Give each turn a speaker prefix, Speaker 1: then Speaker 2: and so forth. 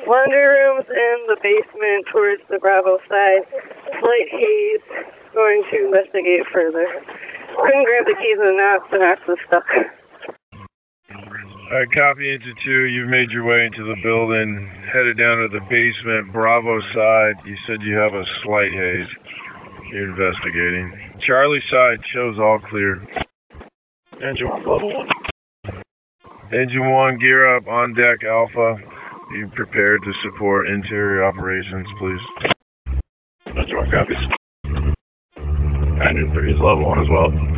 Speaker 1: Laundry rooms in the basement towards the Bravo side. Slight haze. Going to investigate further. Couldn't grab the keys in the Knox was stuck.
Speaker 2: Alright, copy into 2. You've made your way into the building, headed down to the basement, Bravo side. You said you have a slight haze. You're investigating. Charlie side shows all clear.
Speaker 3: Engine 1, level 1.
Speaker 2: Engine 1, gear up, on deck, Alpha. Be prepared to support interior operations, please.
Speaker 3: Engine 1 copies. Engine 3 is level 1 as well.